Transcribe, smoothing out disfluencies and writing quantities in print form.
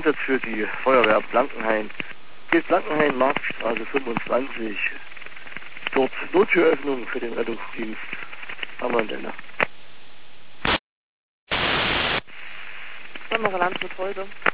Einsatz für die Feuerwehr Blankenhain. Geht Blankenhain, Marktstraße 25. Dort Nottüröffnung für den Rettungsdienst. Antenne. Landshut heute.